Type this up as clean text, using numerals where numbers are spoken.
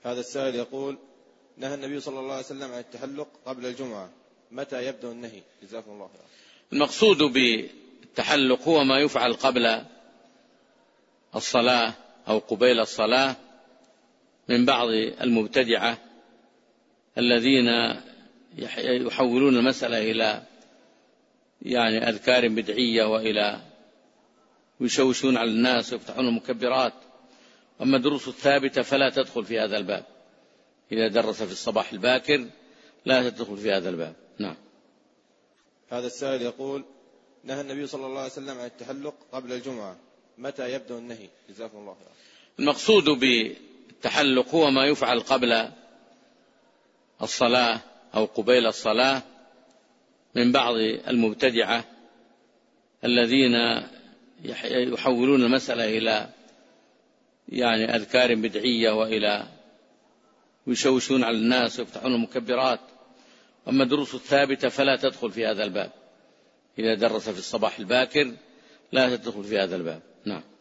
هذا السائل يقول: نهى النبي صلى الله عليه وسلم عن التحلق قبل الجمعة، متى يبدأ النهي؟ جزاكم الله خيرا. المقصود بالتحلق هو ما يفعل قبل الصلاة أو قبيل الصلاة من بعض المبتدعة الذين يحولون المسألة إلى أذكار بدعية وإلى يشوشون على الناس ويفتحون المكبرات. أما الدروس الثابتة فلا تدخل في هذا الباب. إذا درس في الصباح الباكر لا تدخل في هذا الباب. نعم. هذا السائل يقول: نهى النبي صلى الله عليه وسلم عن التحلق قبل الجمعة، متى يبدأ النهي؟ جزاكم الله خيرا. المقصود بالتحلق هو ما يفعل قبل الصلاة أو قبيل الصلاة من بعض المبتدعة الذين يحولون المسألة إلى أذكار بدعية وإلى يشوشون على الناس ويفتحون المكبرات. أما الدروس الثابتة فلا تدخل في هذا الباب. إذا درس في الصباح الباكر لا تدخل في هذا الباب. نعم.